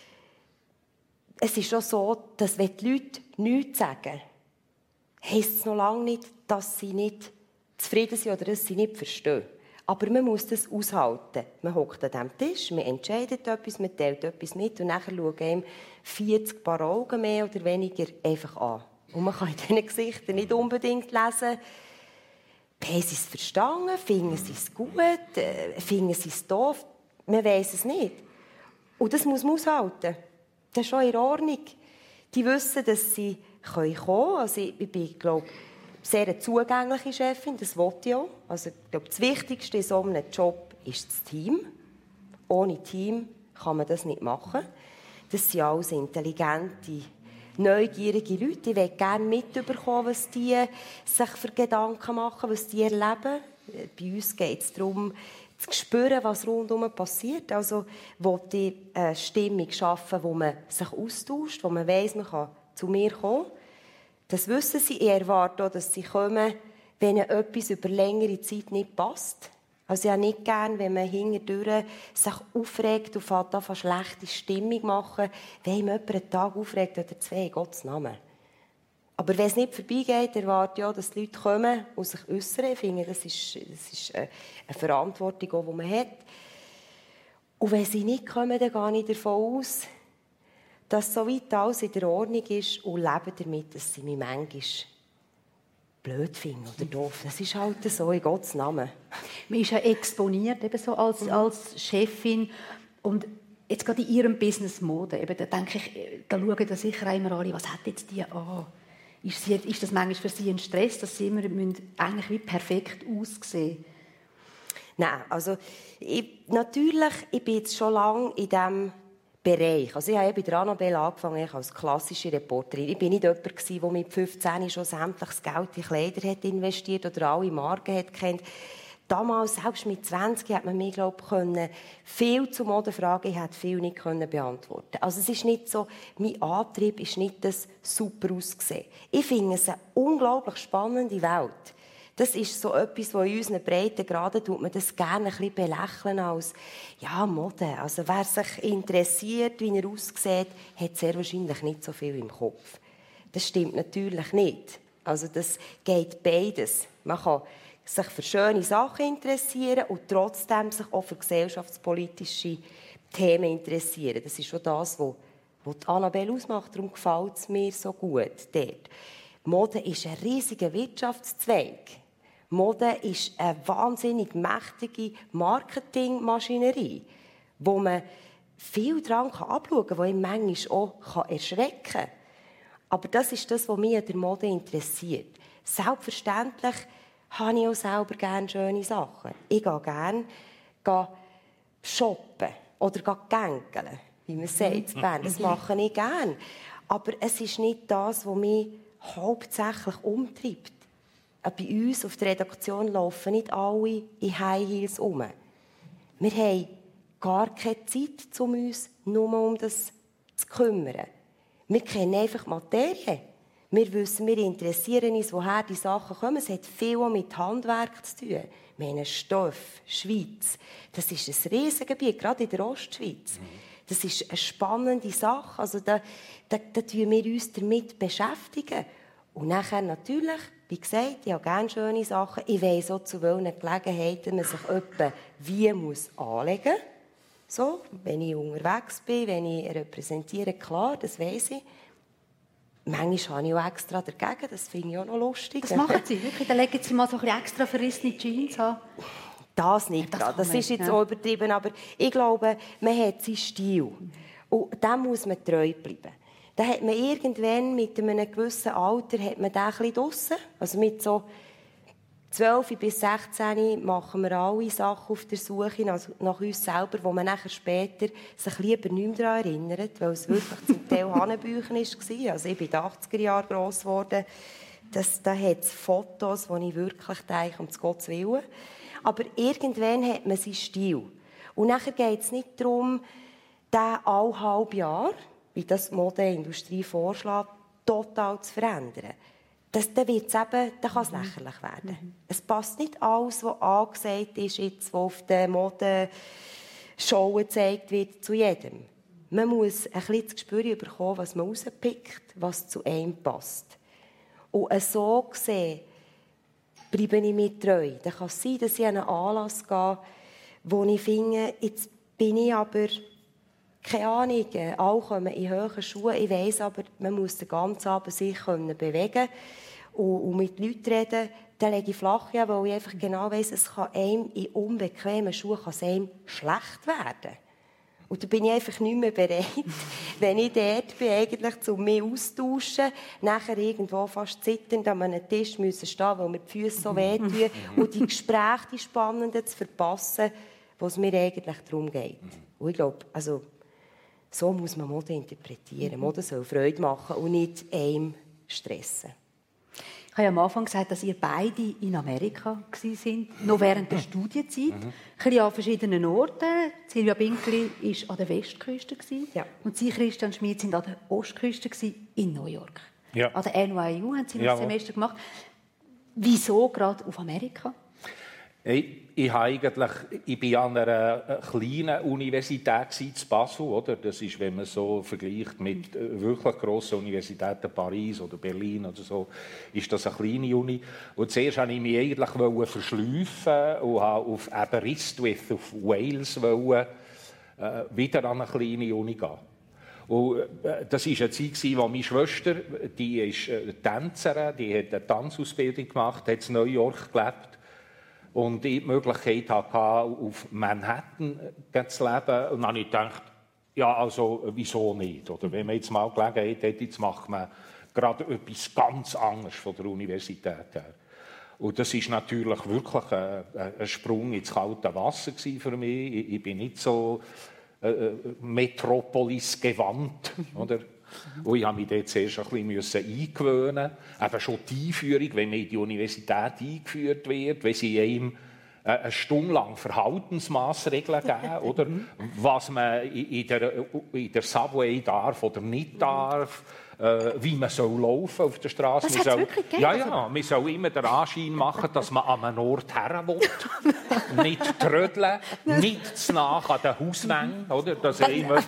Es ist schon so, dass wenn die Leute nichts sagen, heisst es noch lange nicht, dass sie nicht zufrieden sind oder dass sie nicht verstehen. Aber man muss das aushalten. Man hockt an diesem Tisch, man entscheidet etwas, man teilt etwas mit und nachher schauen einem 40 Paar Augen mehr oder weniger einfach an. Und man kann in diesen Gesichtern nicht unbedingt lesen, haben sie es verstanden, finden sie es gut, finden sie es doof. Man weiss es nicht. Und das muss man aushalten. Das ist schon in Ordnung. Die wissen, dass sie kommen können. Also ich bin, glaube ich, sehr eine zugängliche Chefin, das wollte ich auch. Also, ich glaube, das Wichtigste in so einem Job ist das Team. Ohne Team kann man das nicht machen. Das sind alles intelligente, neugierige Leute. Ich möchte gerne mitbekommen, was die sich für Gedanken machen, was die erleben. Bei uns geht es darum, zu spüren, was rundherum passiert. Also, wo die Stimmung schaffen, wo man sich austauscht, wo man weiss, man kann zu mir kommen. Das wissen sie. Ich erwarte auch, dass sie kommen, wenn etwas über längere Zeit nicht passt. Also ich habe nicht gern, wenn man hintendurch sich aufregt und eine schlechte Stimmung machen, wenn jemand einen Tag aufregt oder zwei, in Gottes Namen. Aber wenn es nicht vorbeigeht, erwarte ich auch, dass die Leute kommen und sich äußern. Ich finde, das ist eine Verantwortung, die man hat. Und wenn sie nicht kommen, dann gehe ich davon aus, dass soweit alles in der Ordnung ist und lebe damit, dass sie mich manchmal blöd finden oder doof. Das ist halt so, in Gottes Namen. Man ist ja exponiert eben so als Chefin und jetzt gerade in ihrem Business Mode, eben, da denke ich, da schauen da sicher immer alle, was hat jetzt die an? Ist das manchmal für sie ein Stress, dass sie immer eigentlich wie perfekt aussehen? Nein, also ich bin jetzt schon lange in diesem Bereich. Also ich habe bei der Annabelle angefangen als klassische Reporterin. Ich war nicht jemand, der mit 15 schon sämtliches Geld in Kleider hat investiert oder alle Marken hat kennt. Damals, selbst mit 20, hat man mich, glaube ich, viel zu Mode fragen. Ich konnte viel nicht beantworten. Also es ist nicht so, mein Antrieb ist nicht das super aussehen. Ich finde es eine unglaublich spannende Welt. Das ist so etwas, wo in unseren Breitengraden tut man das gerne ein bisschen belächeln als ja, Mode. Also wer sich interessiert, wie er aussieht, hat sehr wahrscheinlich nicht so viel im Kopf. Das stimmt natürlich nicht. Also das geht beides. Man kann sich für schöne Sachen interessieren und trotzdem sich auch für gesellschaftspolitische Themen interessieren. Das ist schon das, was Annabelle ausmacht. Darum gefällt es mir so gut dort. Mode ist ein riesiger Wirtschaftszweig. Mode ist eine wahnsinnig mächtige Marketingmaschinerie, wo man viel daran anschauen kann, wo ihn manchmal auch erschrecken kann. Aber das ist das, was mich an der Mode interessiert. Selbstverständlich habe ich auch selber gerne schöne Sachen. Ich gehe gerne shoppen oder gängeln, wie man sagt in Bern. Das mache ich gerne. Aber es ist nicht das, was mich hauptsächlich umtreibt. Bei uns auf der Redaktion laufen nicht alle in High Heels rum. Wir haben gar keine Zeit, um uns nur um das zu kümmern. Wir kennen einfach Materie. Wir wissen, wir interessieren uns, woher die Sachen kommen. Es hat viel mit Handwerk zu tun. Wir haben Stoff, Schweiz. Das ist ein Riesengebiet, gerade in der Ostschweiz. Das ist eine spannende Sache. Also da beschäftigen wir uns damit. Und nachher natürlich, wie gesagt, ich habe gerne schöne Sachen. Ich weiss auch, zu welchen Gelegenheiten man sich etwa wie anlegen muss. So, wenn ich unterwegs bin, wenn ich repräsentiere, klar, das weiss ich. Manchmal habe ich auch extra dagegen, das finde ich auch noch lustig. Was machen Sie wirklich? Dann legen Sie mal so ein bisschen extra verrissene Jeans an? Das nicht. Das ist jetzt auch übertrieben, aber ich glaube, man hat seinen Stil. Und dem muss man treu bleiben. Da hat man irgendwann mit einem gewissen Alter hat man den ein bisschen draussen. Also mit so 12 bis 16 machen wir alle Sachen auf der Suche nach uns selber, wo man nachher später sich lieber nicht mehr daran erinnert, weil es wirklich zum Teil Hanebüchen war. Also ich bin in den 80er Jahren gross geworden. Da hat es Fotos, wo ich wirklich denke, um Gottes Willen. Aber irgendwann hat man seinen Stil. Und nachher geht es nicht darum, den alle halbe Jahr, wie das die Modeindustrie vorschlägt, total zu verändern. Dann kann es lächerlich werden. Es passt nicht alles, was angesagt ist, jetzt, was auf den Modenshows gezeigt wird, zu jedem. Man muss ein bisschen das Gespür bekommen, was man rauspickt, was zu einem passt. Und so gesehen bleibe ich mir treu. Dann kann es sein, dass ich an einen Anlass gehe, wo ich finde, jetzt bin ich aber, keine Ahnung, alle kommen in hohen Schuhen. Ich weiss aber, man muss den ganzen Abend sich bewegen können und mit Leuten reden. Dann lege ich flach, weil ich einfach genau weiss, es kann einem in unbequemen Schuhen einem schlecht werden. Und da bin ich einfach nicht mehr bereit, wenn ich dort bin, eigentlich zu mir austauschen, nachher irgendwo fast zitternd an einem Tisch müssen stehen, weil mir die Füße so wehtun und die Gespräche, die spannenden, zu verpassen, wo es mir eigentlich darum geht. Und ich glaube, also, so muss man Mode interpretieren. Mode soll Freude machen und nicht einem stressen. Ich habe am Anfang gesagt, dass ihr beide in Amerika waren, noch während der Studienzeit. Ein bisschen an verschiedenen Orten. Silvia Binkli war an der Westküste. Ja. Und Sie, Christian Schmid, waren an der Ostküste in New York. Ja. An der NYU haben Sie ein Semester gemacht. Wieso gerade auf Amerika? Ich bin an einer kleinen Universität in Basel, oder? Das ist, wenn man so vergleicht mit wirklich grossen Universitäten, Paris oder Berlin oder so, ist das eine kleine Uni. Und zuerst wollte ich mich eigentlich verschleifen und habe auf Aberystwyth, auf Wales, wieder an eine kleine Uni gehen. Und das war eine Zeit, wo meine Schwester, die ist Tänzerin, die hat eine Tanzausbildung gemacht, hat in New York gelebt. Und ich die Möglichkeit hatte, auf Manhattan zu leben. Und dann habe ich gedacht, ja, also, wieso nicht? Oder wenn man jetzt mal Gelegenheit hat, jetzt macht man gerade etwas ganz anderes von der Universität her. Und das war natürlich wirklich ein Sprung ins kalte Wasser für mich. Ich bin nicht so Metropolis gewandt, oder? Und ich musste mich dort zuerst ein bisschen eingewöhnen. Eben schon die Einführung, wenn man in die Universität eingeführt wird, wenn sie einem eine Stunde lang Verhaltensmaßregeln geben, oder? Was man in der Subway darf oder nicht darf, wie man laufen auf der Straße. Das hat es wirklich gegeben? Ja, man soll immer den Anschein machen, dass man an einen Ort her will. Nicht trödeln, nicht zu nah an den Hauswängen, oder? Dass jemand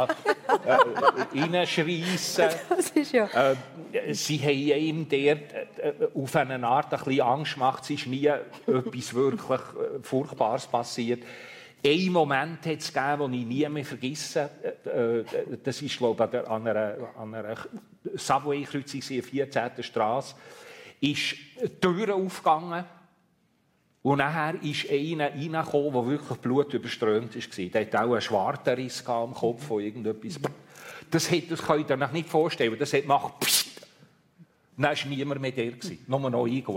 reinschreissen kann. Das ist ja... Sie haben ihm dort auf eine Art ein bisschen Angst gemacht. Es ist nie etwas wirklich Furchtbares passiert. Einen Moment hat es gegeben, den ich nie mehr vergesse. Das ist, glaube ich, an einer Subway-Kreuzung, 14. Straße, ist die Tür aufgegangen. Und nachher ist einer reingekommen, der wirklich blutüberströmt war. Der hatte auch einen Schwarteriss am Kopf von irgendetwas. Das könnt ihr euch nicht vorstellen. Das hat gemacht, pssst. Dann war niemand mehr der. Nur noch ich.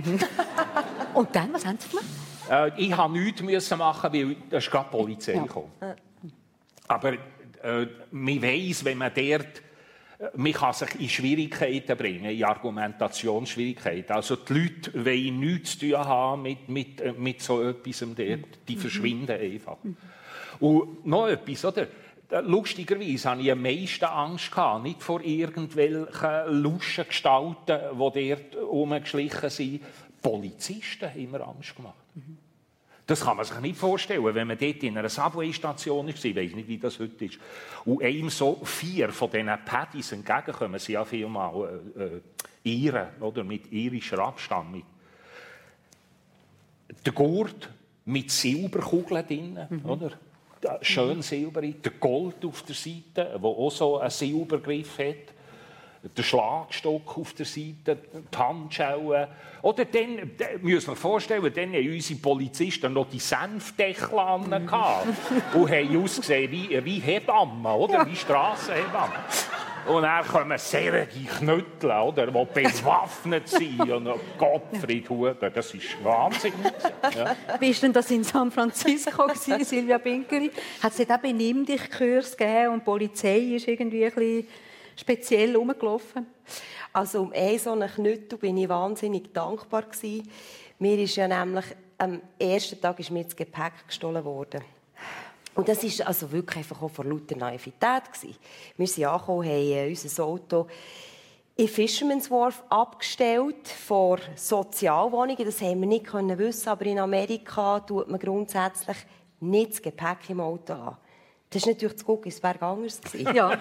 Und dann, was haben Sie gemacht? Ich musste nichts machen, weil da ist gerade die Polizei gekommen. Aber man weiss, wenn man dort... Man kann sich in Schwierigkeiten bringen, in Argumentationsschwierigkeiten. Also die Leute wollen nichts zu tun haben mit so etwas dort. Die verschwinden einfach. Und noch etwas, oder? Lustigerweise hatte ich am meisten Angst gehabt, nicht vor irgendwelchen luschen Gestalten, die dort rumgeschlichen sind. Polizisten haben mir Angst gemacht. Das kann man sich nicht vorstellen, wenn man dort in einer Subway-Station ist. Ich weiss nicht, wie das heute ist. Und einem so 4 von diesen Paddies entgegenkommen, sind ja vielmal Iren, oder? Mit irischer Abstammung. Der Gurt mit Silberkugeln drin, oder? schön silberig, der Gold auf der Seite, der auch so einen Silbergriff hat. Der Schlagstock auf der Seite, die Handschellen. Oder dann, müssen wir sich vorstellen, dann haben unsere Polizisten noch die Senfdeckel an und haben ausgesehen wie Hebammen, oder? Wie Strassenhebammen. Und dann kommen solche Knüttel, oder, die bewaffnet sind. Und Gottfried Huber, das ist Wahnsinn. Ja. Wie war denn das in San Francisco, Silvia Pinkeri? Hat es dort auch Benimm-dich-Kurs gegeben und die Polizei ist irgendwie ein bisschen speziell rumgelaufen? Also um so einen Knüttel bin ich wahnsinnig dankbar gewesen. Mir ist ja nämlich am ersten Tag ist mir das Gepäck gestohlen worden. Und das ist also wirklich einfach auch von lauter Naivität gewesen. Wir sind angekommen, haben unser Auto in Fisherman's Wharf abgestellt vor Sozialwohnungen. Das haben wir nicht wissen, aber in Amerika tut man grundsätzlich nicht das Gepäck im Auto an. Das war natürlich zu Guggisberg anders. Ja.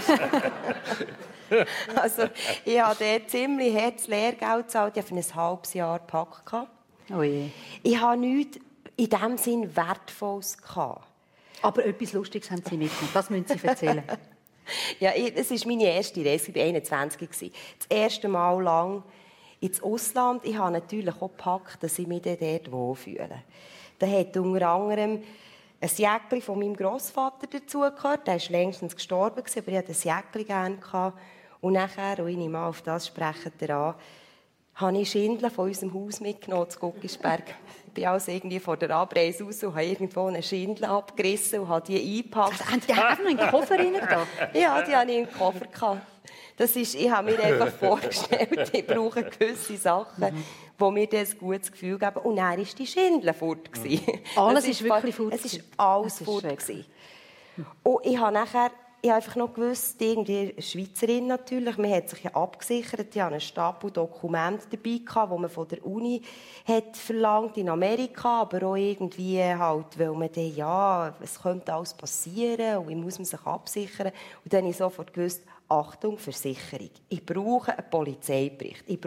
Also, ich habe dort ziemlich hartes Lehrgeld gezahlt. Ich hatte für ein halbes Jahr gepackt. Oh je. Ich hatte nichts in diesem Sinn Wertvolles. Aber etwas Lustiges haben Sie mitgenommen. Das müssen Sie erzählen. Ja, es war meine erste Reise. Ich war 21. Das erste Mal lang ins Ausland. Ich habe natürlich auch gepackt, dass ich mich dort wohlfühle. Da hat unter anderem ein Jäckchen von meinem Grossvater dazugehört. Der ist längstens gestorben, aber ich hatte ein Jäckchen gerne. Und nachher, und ich nehme auf das sprechen an, habe ich Schindeln von unserem Haus mitgenommen, zu Guggisberg. Ich bin also irgendwie vor der Abreise raus und habe irgendwo eine Schindel abgerissen und habe die eingepackt. Haben die auch noch in den Koffer rein? Ja, die hatte ich im Koffer gehabt. Ich habe mir einfach vorgestellt, ich brauche gewisse Sachen, die mir das gutes Gefühl geben. Und dann war die Schindel fort. Alles ist wirklich fort. Es war alles fort. Und ich habe nachher einfach noch gewusst, irgendwie eine Schweizerin natürlich, man hat sich ja abgesichert, ich hatte einen Stapel Dokumente dabei, die man von der Uni hat verlangt in Amerika, aber auch irgendwie halt, weil man dann, ja, es könnte alles passieren und wie muss man sich absichern. Und dann habe ich sofort gewusst, Achtung, Versicherung. Ich brauche einen Polizeibericht. Ich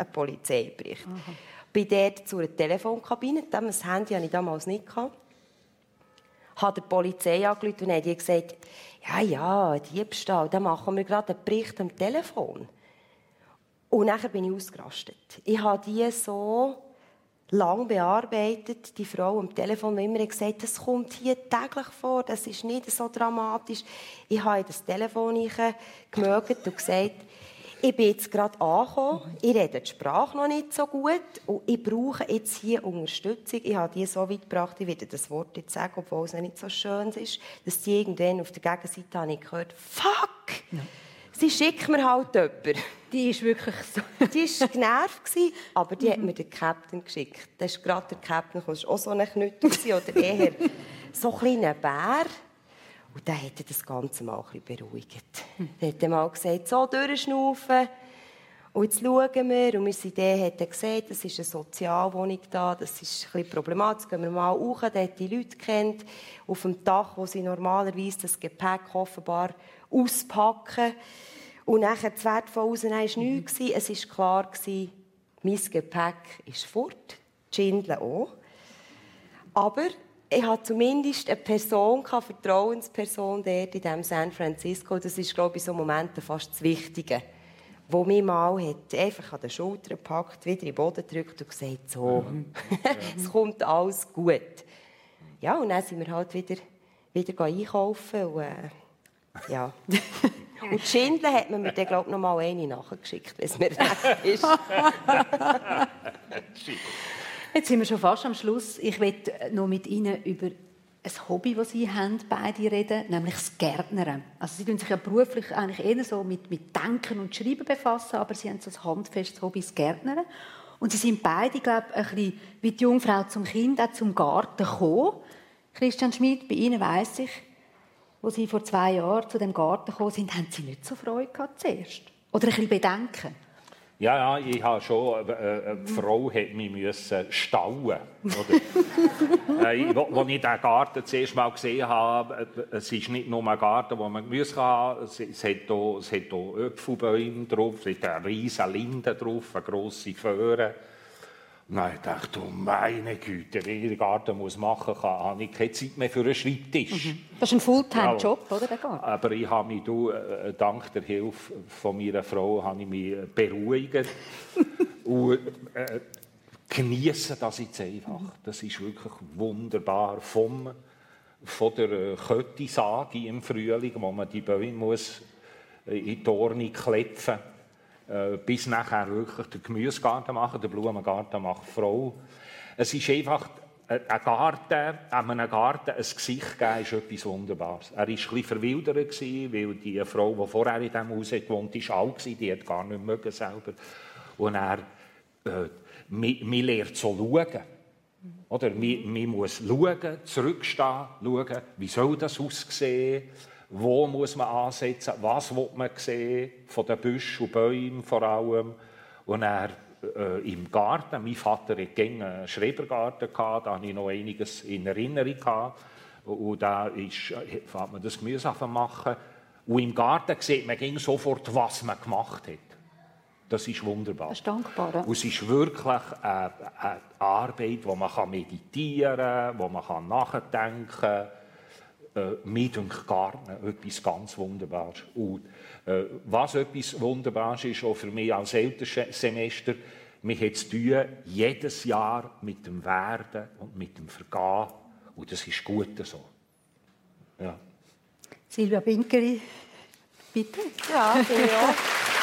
bin dort zu einer Telefonkabine, das Handy hatte ich damals nicht gehabt. Habe die Polizei angerufen und die gesagt, ja, Diebstahl, da machen wir gerade einen Bericht am Telefon. Und nachher bin ich ausgerastet. Ich habe die so lange bearbeitet, die Frau am Telefon, die immer gesagt hat, das kommt hier täglich vor, das ist nicht so dramatisch. Ich habe in das Telefon gemögt und gesagt, ich bin jetzt gerade angekommen, ich rede die Sprache noch nicht so gut und ich brauche jetzt hier Unterstützung. Ich habe die so weit gebracht, ich werde das Wort jetzt sagen, obwohl es nicht so schön ist, dass die irgendwann auf der Gegenseite habe ich gehört, fuck, ja. Sie schickt mir halt jemanden. Die ist wirklich so. Die war genervt, aber die hat mir den Captain geschickt. Das ist gerade der Captain, das war auch so ein Knüttel oder eher so ein kleiner Bär. Und dann hat er das Ganze mal ein bisschen beruhigt. Er hat mal gesagt, so durchschnaufen. Und jetzt schauen wir. Und wir sind da, hat er gesagt, das ist eine Sozialwohnung da, das ist ein bisschen problematisch. Gehen wir mal hoch, der hat die Leute kennt, auf dem Dach, wo sie normalerweise das Gepäck offenbar auspacken. Und nachher das Wertvolle raus, war nichts. Es war klar, mein Gepäck ist fort, die Schindel auch. Aber ich hatte zumindest eine Person, eine Vertrauensperson dort in diesem San Francisco. Das ist, glaube ich, in so Momenten fast das Wichtige. Wo mich mal hat einfach an den Schultern gepackt, wieder in den Boden gedrückt und gesagt, so, es kommt alles gut. Ja, und dann sind wir halt wieder einkaufen. Und, ja. Und die Schindel hat man mir dann, glaube ich, noch mal eine nachgeschickt, wenn es mir recht ist. Jetzt sind wir schon fast am Schluss. Ich möchte noch mit Ihnen über ein Hobby, das Sie haben, beide reden, nämlich das Gärtnern. Also Sie tun sich ja beruflich eigentlich eher so mit Denken und Schreiben befassen, aber Sie haben so ein handfestes Hobby, das Gärtnern. Und Sie sind beide, glaube ich, ein bisschen wie die Jungfrau zum Kind, auch zum Garten gekommen. Christian Schmid, bei Ihnen weiss ich, als Sie vor 2 Jahren zu dem Garten gekommen sind, haben Sie nicht so Freude gehabt zuerst? Oder ein bisschen Bedenken? Ja, ich habe schon, die Frau hat mich stauen. Als ich den Garten zuerst mal gesehen habe, es ist nicht nur ein Garten, wo man Gemüse haben kann, es hat auch Äpfelbäume drauf, es hat eine riesige Linde drauf, eine grosse Föhre. Nein, ich dachte, oh meine Güte, wenn ich den Garten machen muss, habe ich keine Zeit mehr für einen Schreibtisch. Das ist ein Fulltime-Job, oder, der Garten? Aber ich habe mich, dank der Hilfe von meiner Frau, habe ich mich beruhigt und genieße das jetzt einfach. Das ist wirklich wunderbar. Von der Köttisage im Frühling, wo man die Bäume muss in die Orne klepfen muss, bis nachher wirklich den Gemüsegarten machen, den Blumengarten macht die Frau. Es ist einfach einem Garten ein Gesicht geben, ist etwas Wunderbares. Er war ein bisschen verwildert, weil die Frau, die vorher in diesem Haus gewohnt hat, war alt, die hat gar nicht mögen selber. Und man lernt so schauen. Oder? Man muss schauen, zurückstehen, schauen, wie soll das aussehen. Wo muss man ansetzen? Was will man sehen? Von den Büschen und Bäumen vor allem. Und dann im Garten. Mein Vater hatte einen Schrebergarten, da hatte ich noch einiges in Erinnerung. Und da hat man das Gemüse machen. Und im Garten sieht man sofort, was man gemacht hat. Das ist wunderbar. Das ist dankbar. Ja. Und es ist wirklich eine Arbeit, wo man meditieren kann, wo man nachdenken kann. Mit dem Garten etwas ganz Wunderbares. Und was etwas Wunderbares ist, auch für mich als Elternsemester, wir haben zu tun, jedes Jahr mit dem Werden und mit dem Vergehen. Und das ist gut so. Ja. Silvia Binkeri, bitte. Ja, ja.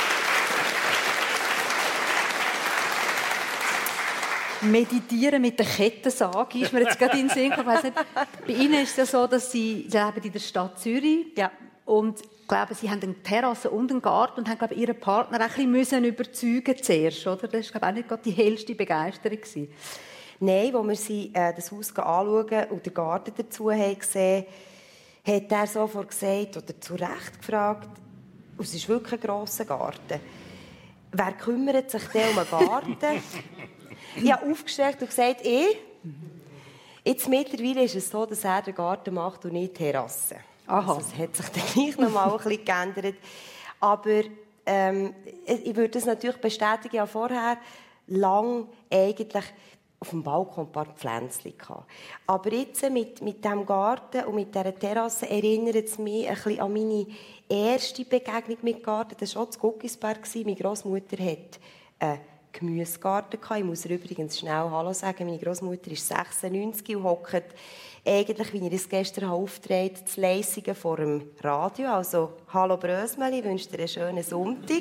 Meditieren mit der Kettensage ist mir jetzt gerade in den Sinn gekommen. Ich weiss nicht, bei Ihnen ist es ja so, dass Sie leben in der Stadt Zürich. Ja. Und ich glaube, Sie haben eine Terrasse und einen Garten und haben, glaube ich, Ihren Partner auch ein bisschen überzeugen zuerst, oder? Das war, glaube ich, auch nicht gerade die hellste Begeisterung gewesen. Nein, als wir das Haus anschauen und den Garten dazu haben gesehen, hat er sofort gesagt oder zu Recht gefragt, es ist wirklich ein grosser Garten. Wer kümmert sich denn um einen Garten? Ich habe aufgestellt und gesagt, jetzt mittlerweile ist es so, dass er den Garten macht und nicht die Terrasse. Aha. Also, es hat sich dann gleich noch mal ein bisschen geändert. Aber ich würde das natürlich bestätigen. Ich habe vorher lang eigentlich auf dem Balkon ein paar Pflänzchen gehabt. Aber jetzt mit diesem Garten und mit dieser Terrasse erinnert es mich ein bisschen an meine erste Begegnung mit dem Garten. Das war auch in Guggisberg. Meine Grossmutter hat Gemüsegarten gehabt. Ich muss ihr übrigens schnell Hallo sagen. Meine Grossmutter ist 96 und hockt eigentlich, wie ich es gestern aufgetreten habe, zu Leisingen vor dem Radio. Also, hallo Brösmeli, ich wünsche dir einen schönen Sonntag.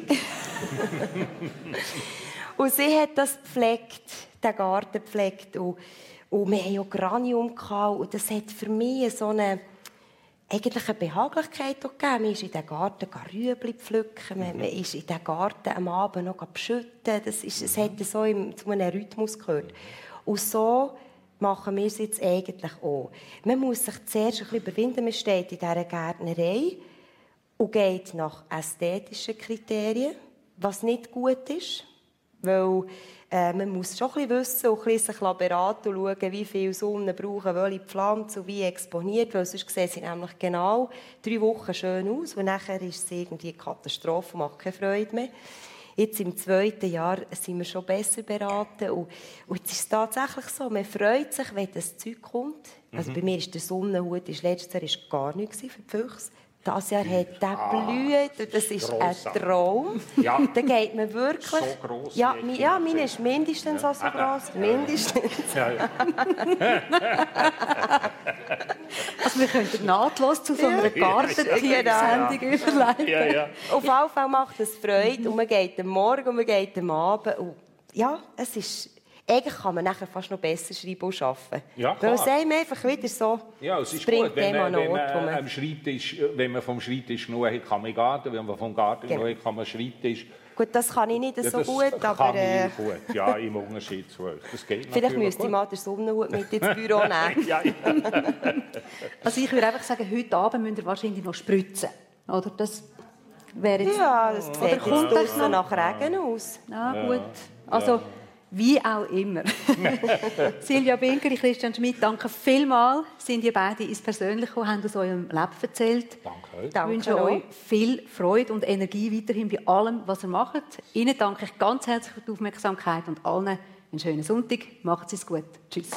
Und sie hat das gepflegt, den Garten gepflegt. Und wir hatten auch Granium gehabt. Und das hat für mich so eine Behaglichkeit gegeben. Man ist in den Garten Rüebli pflücken, man ist in den Garten am Abend noch beschütten. Es hat so zu einem Rhythmus gehört. Und so machen wir es jetzt eigentlich auch. Man muss sich zuerst ein bisschen überwinden. Man steht in dieser Gärtnerei und geht nach ästhetischen Kriterien, was nicht gut ist. Weil man muss schon ein bisschen wissen und sich beraten und schauen, wie viel Sonne brauchen welche Pflanzen und wie exponiert. Weil sonst sehen sie nämlich genau 3 Wochen schön aus und nachher ist es irgendwie eine Katastrophe und macht keine Freude mehr. Jetzt im 2. Jahr sind wir schon besser beraten. Und jetzt ist es tatsächlich so, man freut sich, wenn das Zeug kommt. Also bei mir ist der Sonnenhut, letztes Jahr war gar nichts für die Füchse. Dieses Jahr hat der blüht und das ist ein Traum. Ja. Da geht man wirklich... So gross. Ja, meine ist mindestens so gross. Mindestens. Ja, ja. Also wir könnten nahtlos zu so einer Gartensendung überleiten. Ja, ja. Auf jeden Fall macht es Freude und man geht am Morgen und man geht am Abend. Und ja, es ist... Eigentlich kann man nachher fast noch besser schreiben und arbeiten. Ja, weil es einem einfach wieder so es ist gut, wenn man vom Schreibtisch genug hat, kann man Garten. Wenn man vom Garten genug hat, kann man Schreibtisch. Gut, das kann ich nicht so gut, aber... Kann ich gut, ja, im Unterschied zu euch. Das geht vielleicht müsste ich mal den Sonnenhut mit ins Büro nehmen. Ja. Also ich würde einfach sagen, heute Abend müsst ihr wahrscheinlich noch spritzen. Oder? Das wäre jetzt... Ja, das sieht jetzt draussen nach Regen aus. Ja, gut. Also... Wie auch immer. Silvia Binkeri, Christian Schmidt, danke vielmals. Sind ihr beide ins Persönliche gekommen, haben aus eurem Leben erzählt. Danke. Ich wünsche euch viel Freude und Energie weiterhin bei allem, was ihr macht. Ihnen danke ich ganz herzlich für die Aufmerksamkeit und allen einen schönen Sonntag. Macht es gut. Tschüss.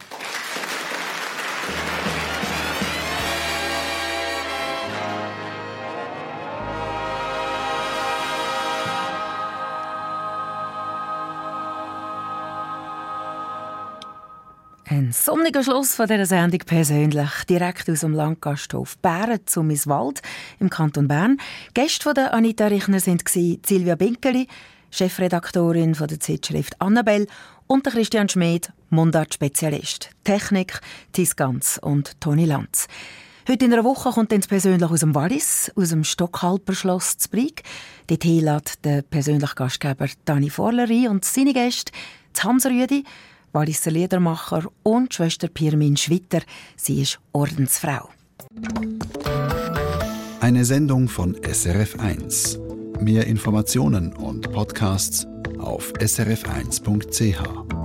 Ein sonniger Schluss von dieser Sendung persönlich, direkt aus dem Landgasthof Bären zu Miswald im Kanton Bern. Gäste von der Anita Richner waren Silvia Binkeli, Chefredaktorin von der Zeitschrift Annabelle, und der Christian Schmid, Mundart-Spezialist. Technik, Tis Ganz und Toni Lanz. Heute in einer Woche kommt dann persönlich aus dem Wallis, aus dem Stockhalper Schloss zu Brig. Dorthin lädt der persönliche Gastgeber Dani Vorler ein und seine Gäste, Hans Rüdi, Walliser Liedermacher, und Schwester Pirmin Schwitter. Sie ist Ordensfrau. Eine Sendung von SRF1. Mehr Informationen und Podcasts auf srf1.ch.